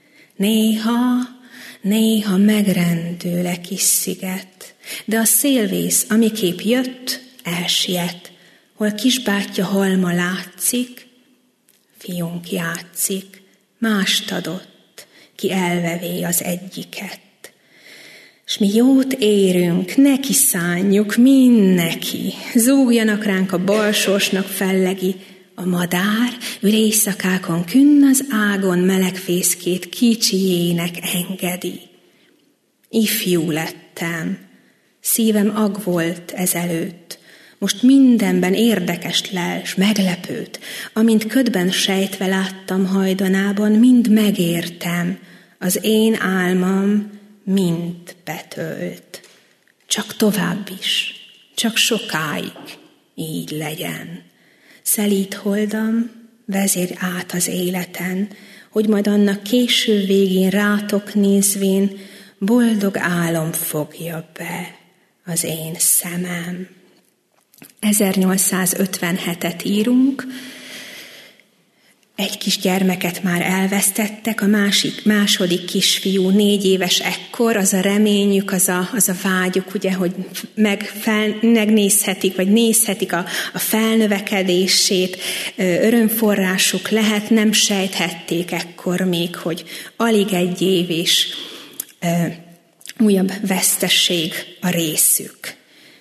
Néha megrendül a kis sziget, de a szélvész, amiképp jött, elsiet. Hol kisbátyja halma látszik, fiunk játszik, mást adott, ki elvevé az egyiket. S mi jót érünk, neki szánjuk, neki. Zúgjanak ránk a balsorsnak fellegi, a madár ül éjszakákon künn az ágon meleg fészkét kicsiének engedi. Ifjú lettem, szívem ag volt ezelőtt, most mindenben érdekest lels, meglepőt, amint ködben sejtve láttam hajdanában, mind megértem, az én álmam mind betölt. Csak tovább is, csak sokáig így legyen. Szelíd holdam, vezérj át az életen, hogy majd annak késő végén rátok nézvén boldog álom fogja be az én szemem. 1857-et írunk, egy kis gyermeket már elvesztettek, a második kisfiú 4 éves ekkor, az a reményük, az a vágyuk, ugye, hogy megnézhetik, vagy nézhetik a felnövekedését, örömforrásuk lehet, nem sejthették ekkor még, hogy alig 1 év és újabb vesztesség a részük.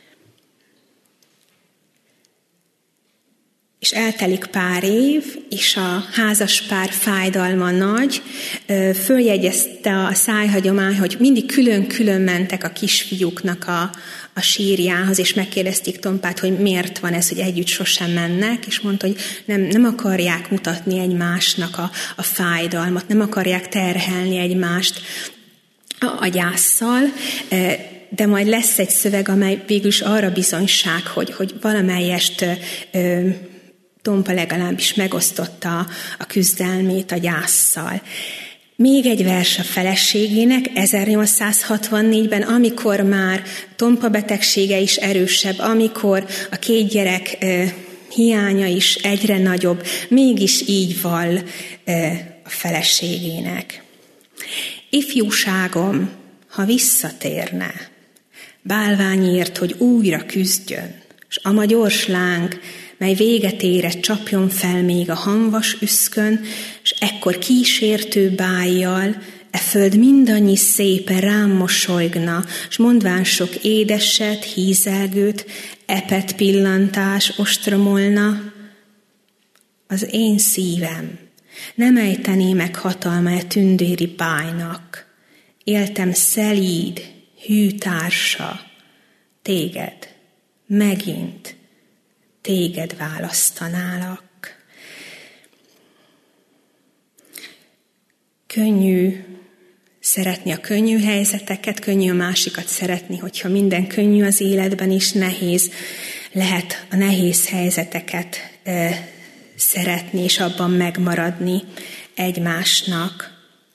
És eltelik pár év, és a házaspár fájdalma nagy. Följegyezte a szájhagyomány, hogy mindig külön-külön mentek a kisfiúknak a sírjához, és megkérdezték Tompát, hogy miért van ez, hogy együtt sosem mennek, és mondta, hogy nem akarják mutatni egymásnak a fájdalmat, nem akarják terhelni egymást a gyásszal, de majd lesz egy szöveg, amely végülis arra bizonyság, hogy valamelyest Tompa legalábbis megosztotta a küzdelmét a gyásszal. Még egy vers a feleségének, 1864-ben, amikor már Tompa betegsége is erősebb, amikor a 2 gyerek hiánya is egyre nagyobb, mégis így vall a feleségének. Ifjúságom, ha visszatérne, bálványért, hogy újra küzdjön, s ama gyors láng, mely véget ére csapjon fel még a hamvas üszkön, s ekkor kísértő bájjal e föld mindannyi szépen rám mosolygna, s mondván sok édeset, hízelgőt, epet pillantás ostromolna. Az én szívem nem ejtené meg hatalma e tündéri bájnak, éltem szelíd, hű társa, téged, megint téged választanálak. Könnyű szeretni a könnyű helyzeteket, könnyű a másikat szeretni, hogyha minden könnyű az életben is, nehéz lehet a nehéz helyzeteket szeretni, és abban megmaradni egymásnak.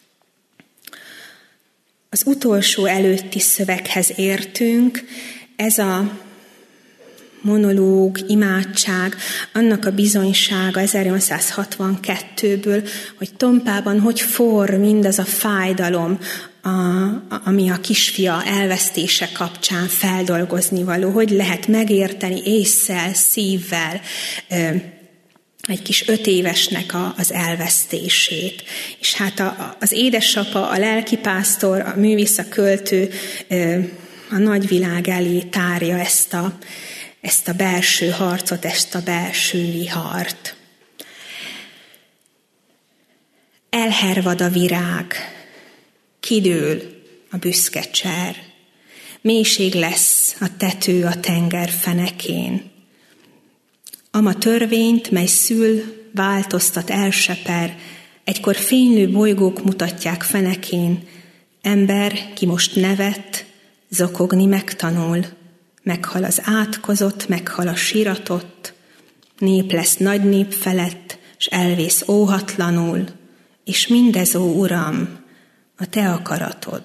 Az utolsó előtti szöveghez értünk, ez a monológ, imádság, annak a bizonysága 1862-ből, hogy tompában hogy forr mindaz a fájdalom, ami a kisfia elvesztése kapcsán feldolgozni való, hogy lehet megérteni ésszel, szívvel egy kis 5 évesnek az elvesztését. És hát az édesapa, a lelkipásztor, a művész, a költő a nagyvilág elé tárja ezt a belső harcot, ezt a belső vihart. Elhervad a virág, kidől a büszke cser, mélység lesz a tető a tenger fenekén. Ama törvényt, mely szül, változtat, elseper, egykor fénylő bolygók mutatják fenekén, ember, ki most nevet, zokogni megtanul, meghal az átkozott, meghal a síratott, nép lesz nagy nép felett, s elvész óhatlanul, és mindez, ó Uram, a te akaratod,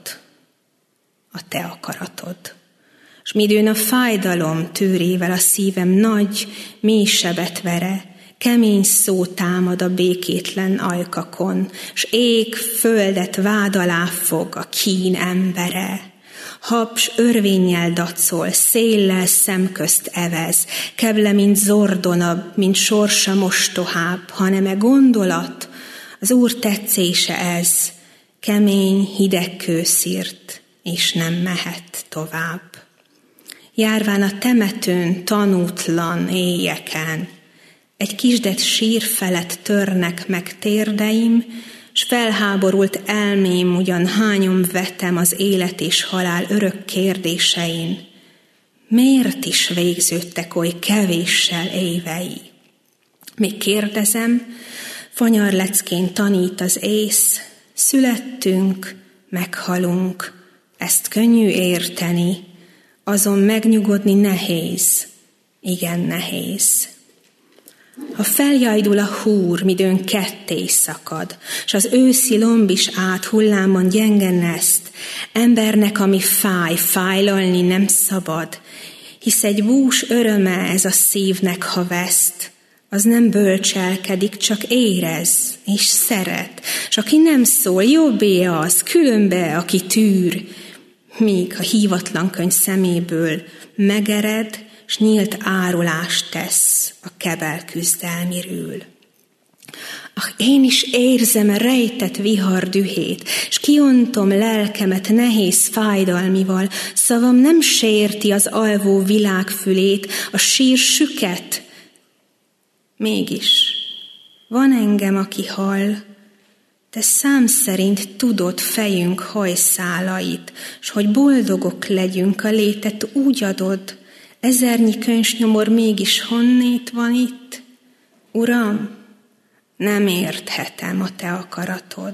a te akaratod. S midőn a fájdalom tűrével a szívem nagy, mély sebet vere, kemény szó támad a békétlen ajkakon, s ég földet vád alá fog a kín embere. Haps örvénnyel dacol, széllel szemközt evez, keble, mint zordonabb, mint sorsa mostohább, hanem e gondolat, az Úr tetszése ez, kemény, hideg kőszírt, és nem mehet tovább. Járván a temetőn tanútlan éjjeken, egy kisdet sír felett törnek meg térdeim, s felháborult elmém ugyan hányom vetem az élet és halál örök kérdésein. Miért is végződtek oly kevéssel évei? Még kérdezem, fanyarleckén tanít az ész, születtünk, meghalunk, ezt könnyű érteni, azon megnyugodni nehéz, igen nehéz. Ha feljajdul a húr, midőn ketté szakad, s az őszi lomb is át hullámon gyenge neszt, embernek, ami fáj, fájlalni nem szabad, hisz egy bús öröme ez a szívnek, ha veszt, az nem bölcselkedik, csak érez és szeret, s aki nem szól, jobbé az, különbe, aki tűr, míg a hívatlan könyv szeméből megered, s nyílt árulást tesz a kebel küzdelmiről. Én is érzem a rejtett vihar dühét, s kiontom lelkemet nehéz fájdalmival, szavam nem sérti az alvó világ fülét, a sír süket. Mégis van engem, aki hall, te szám szerint tudod fejünk hajszálait, s hogy boldogok legyünk, a létet úgy adod, ezernyi köncsnyomor mégis honnét van itt? Uram, nem érthetem a te akaratod.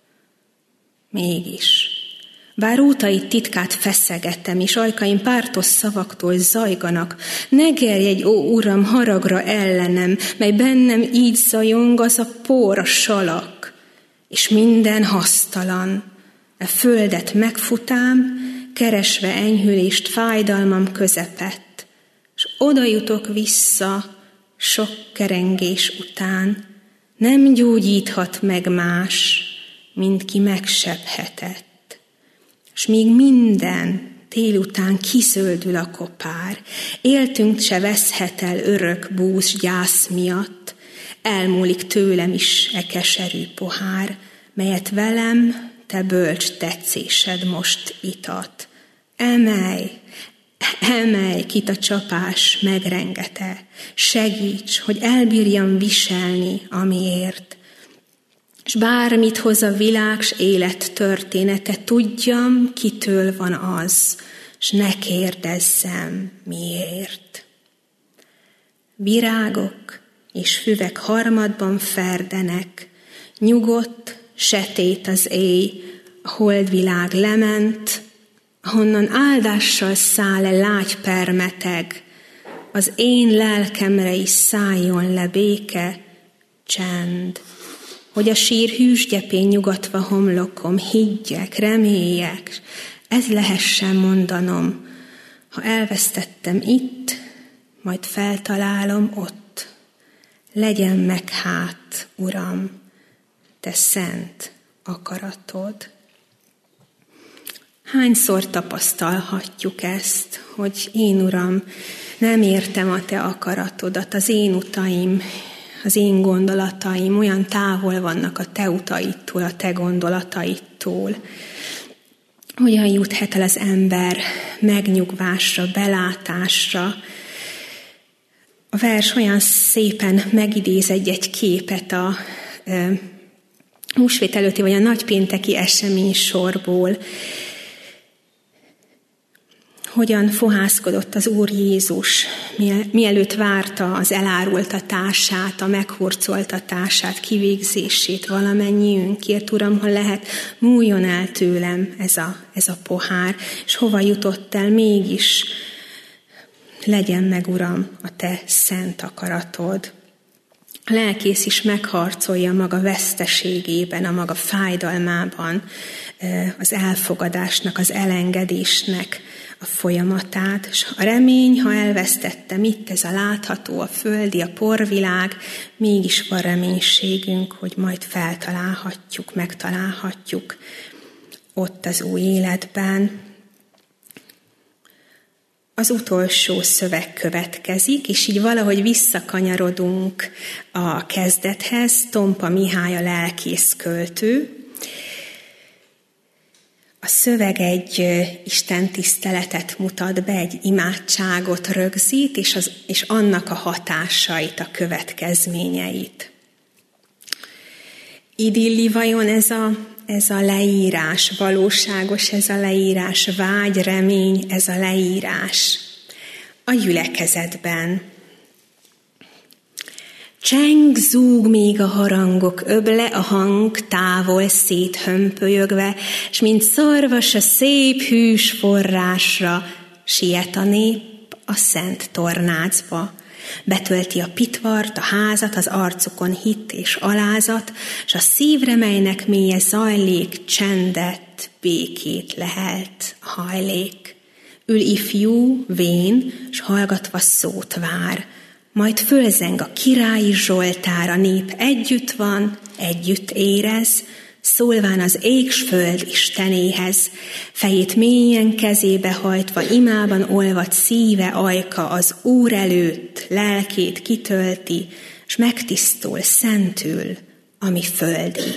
Mégis, bár útait titkát feszegettem, és ajkaim pártos szavaktól zajganak, ne gerjedj, ó Uram, haragra ellenem, mely bennem így zajong az a por, a salak, és minden hasztalan, e földet megfutám, keresve enyhülést fájdalmam közepett, s oda jutok vissza sok kerengés után, nem gyógyíthat meg más, mint ki megsebhetett. S míg minden délután kiszöldül a kopár, éltünk se veszhet el örök bús gyász miatt, elmúlik tőlem is e keserű pohár, melyet velem te bölcs tetszésed most itat. Emelj, kit a csapás megrengete, segíts, hogy elbírjam viselni, amiért. S bármit hoz a világ s élet története, tudjam, kitől van az, s ne kérdezzem, miért. Virágok és füvek harmadban ferdenek, nyugodt, setét az éj, a holdvilág lement, ahonnan áldással száll lágy permeteg, az én lelkemre is szálljon le béke, csend, hogy a sír hűsgyepén nyugatva homlokom, higgyek, reméljek, ez lehessen mondanom, ha elvesztettem itt, majd feltalálom ott. Legyen meg hát, Uram, te szent akaratod. Hányszor tapasztalhatjuk ezt, hogy én, Uram, nem értem a te akaratodat, az én utaim, az én gondolataim olyan távol vannak a te utaidtól, a te gondolataidtól. Hogyan juthat el az ember megnyugvásra, belátásra? A vers olyan szépen megidéz egy képet a húsvét előtti, vagy a nagypénteki esemény sorból. Hogyan fohászkodott az Úr Jézus, mielőtt várta az elárultatását, a meghurcoltatását, kivégzését valamennyiünkért. Uram, ha lehet, múljon el tőlem ez a pohár, és hova jutott el mégis. Legyen meg, Uram, a te szent akaratod. A lelkész is megharcolja maga veszteségében, a maga fájdalmában az elfogadásnak, az elengedésnek a folyamatát, és a remény, ha elvesztettem itt, ez a látható, a földi, a porvilág, mégis van reménységünk, hogy majd feltalálhatjuk, megtalálhatjuk ott az új életben. Az utolsó szöveg következik, és így valahogy visszakanyarodunk a kezdethez. Tompa Mihály a lelkész költő. A szöveg egy istentiszteletet mutat be, egy imádságot rögzít, és annak a hatásait, a következményeit. Idilli vajon ez a leírás, valóságos ez a leírás, vágy, remény ez a leírás a gyülekezetben. Cseng, zúg még a harangok, öble a hang távol széthömpölyögve, s mint szarvas a szép hűs forrásra siet a nép a szent tornácba. Betölti a pitvart, a házat, az arcukon hit és alázat, s a szívre, melynek mélye zajlék, csendet, békét lehelt a hajlék. Ül ifjú, vén, s hallgatva szót vár, majd fölzeng a királyi zsoltár, a nép együtt van, együtt érez, szólván az ég s föld istenéhez, fejét mélyen kezébe hajtva, imában olvad szíve ajka az Úr előtt, lelkét kitölti, s megtisztul, szentül, ami földi.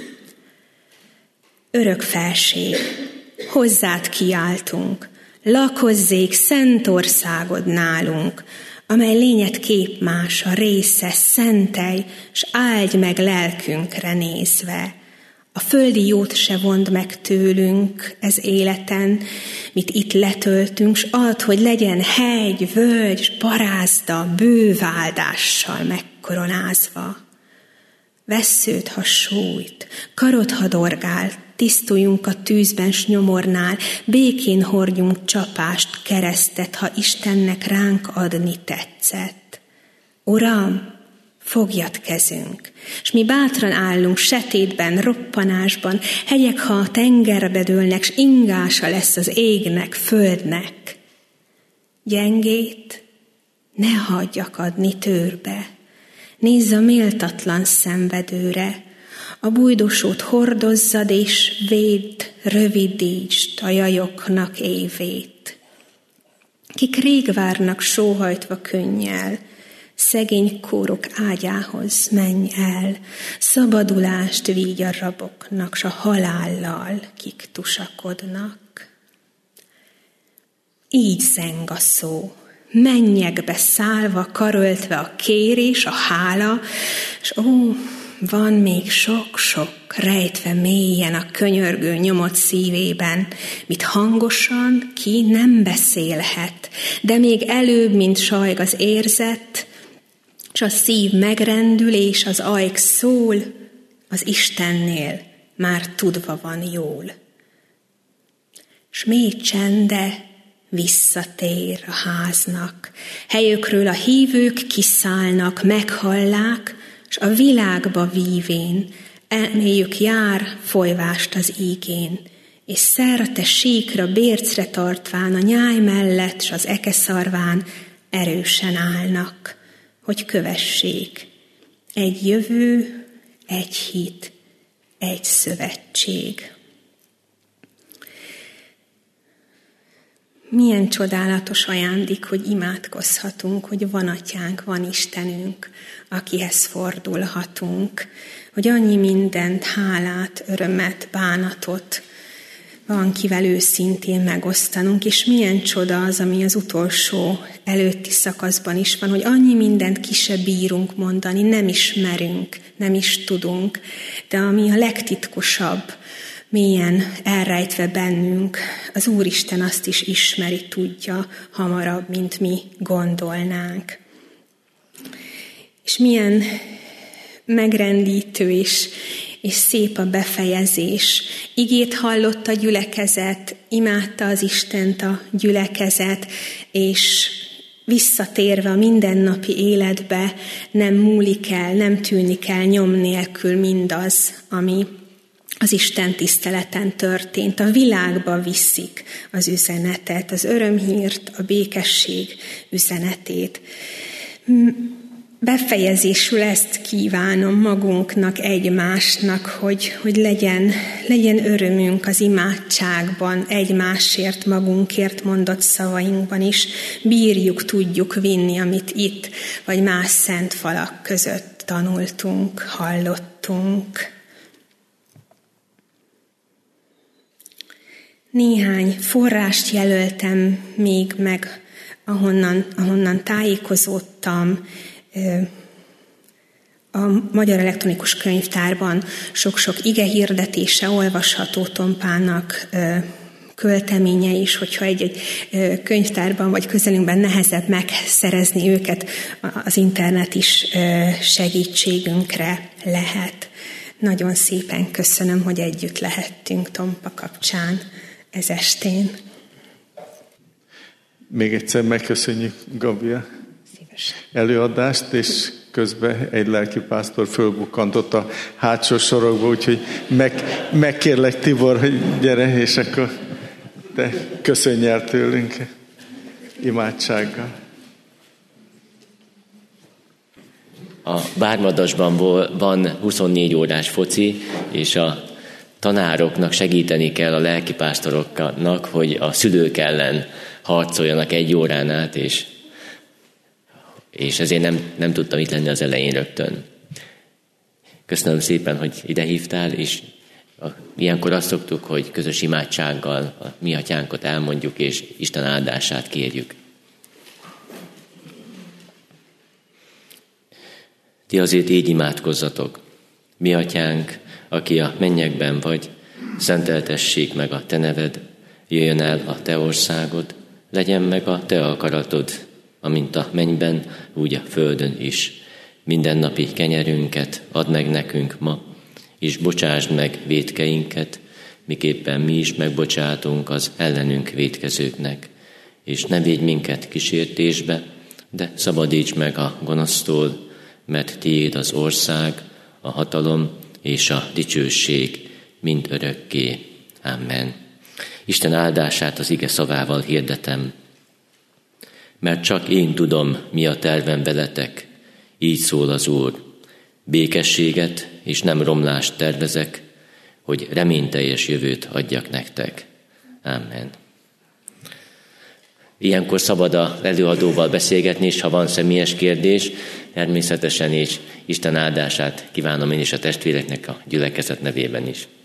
Örök felség, hozzád kiáltunk, lakozzék szent országod nálunk, amely lényed képmása, része, szentelj, s áldj meg lelkünkre nézve. A földi jót se vond meg tőlünk ez életen, mit itt letöltünk, s add, hogy legyen hegy, völgy, s barázda, bőv áldással megkoronázva. Vessződ, ha sújt, karod, ha dorgál, tisztuljunk a tűzben s nyomornál, békén hordjunk csapást, keresztet, ha Istennek ránk adni tetszett. Uram, fogjad kezünk, s mi bátran állunk setétben, roppanásban, hegyek, ha a tengerbe dőlnek, s ingása lesz az égnek, földnek. Gyengét ne hagyj akadni tőrbe, nézz a méltatlan szenvedőre, a bújdosót hordozzad, és védd, rövidítsd a jajoknak évét. Kik rég várnak sóhajtva könnyel, szegény kórok ágyához menj el, szabadulást vigy a raboknak, s a halállal kik tusakodnak. Így zeng a szó, mennyekbe szállva, karöltve a kérés, a hála, s van még sok-sok rejtve mélyen a könyörgő nyomott szívében, mit hangosan ki nem beszélhet, de még előbb, mint sajg az érzet, s a szív megrendül, és az ajk szól, az Istennél már tudva van jól. s mély csende visszatér a háznak. Helyükről a hívők kiszállnak, meghallák, s a világba vívén elméjük jár folyvást az ígén, és szer a te síkra, bércre tartván, a nyáj mellett s az ekeszarván erősen állnak, hogy kövessék. Egy jövő, egy hit, egy szövetség. Milyen csodálatos ajándék, hogy imádkozhatunk, hogy van Atyánk, van Istenünk, akihez fordulhatunk, hogy annyi mindent, hálát, örömet, bánatot van kivel őszintén megosztanunk, és milyen csoda az, ami az utolsó előtti szakaszban is van, hogy annyi mindent ki se bírunk mondani, nem ismerünk, nem is tudunk, de ami a legtitkosabb, mélyen elrejtve bennünk, az Úristen azt is ismeri, tudja hamarabb, mint mi gondolnánk. És milyen megrendítő és szép a befejezés. Igét hallott a gyülekezet, imádta az Istent a gyülekezet, és visszatérve a mindennapi életbe nem múlik el, nem tűnik el nyom nélkül mindaz, ami az Isten tiszteleten történt. A világba viszik az üzenetet, az örömhírt, a békesség üzenetét. Befejezésül ezt kívánom magunknak, egymásnak, hogy legyen örömünk az imádságban, egymásért, magunkért mondott szavainkban is. Bírjuk, tudjuk vinni, amit itt, vagy más szent falak között tanultunk, hallottunk. Néhány forrást jelöltem még meg, ahonnan tájékozódtam. A Magyar Elektronikus Könyvtárban sok-sok igehirdetése olvasható Tompának költeménye is, hogyha egy könyvtárban vagy közelünkben nehezebb megszerezni őket, az internet is segítségünkre lehet. Nagyon szépen köszönöm, hogy együtt lehettünk Tompa kapcsán ez estén. Még egyszer megköszönjük Gabia előadást, és közben egy lelkipásztor fölbukkantott a hátsó sorokba, úgyhogy megkérlek Tibor, hogy gyere, és akkor te köszönj el tőlünk imádsággal. A Vármadasban van 24 órás foci, és a tanároknak segíteni kell a lelkipásztoroknak, hogy a szülők ellen harcoljanak 1 órán át, és ezért nem tudtam itt lenni az elején rögtön. Köszönöm szépen, hogy ide hívtál, és ilyenkor azt szoktuk, hogy közös imádsággal a mi atyánkot elmondjuk, és Isten áldását kérjük. Ti azért így imádkozzatok. Mi atyánk, aki a mennyekben vagy, szenteltessék meg a te neved, jöjjön el a te országod, legyen meg a te akaratod, amint a mennyben, úgy a földön is. Mindennapi kenyerünket add meg nekünk ma, és bocsásd meg vétkeinket, miképpen mi is megbocsátunk az ellenünk vétkezőknek. És ne védj minket kísértésbe, de szabadíts meg a gonosztól, mert tiéd az ország, a hatalom és a dicsőség mind örökké. Amen. Isten áldását az ige szavával hirdetem. Mert csak én tudom, mi a tervem veletek, így szól az Úr. Békességet és nem romlást tervezek, hogy reményteljes jövőt adjak nektek. Amen. Ilyenkor szabad az előadóval beszélgetni, és ha van személyes kérdés, természetesen és Isten áldását kívánom én is a testvéreknek a gyülekezet nevében is.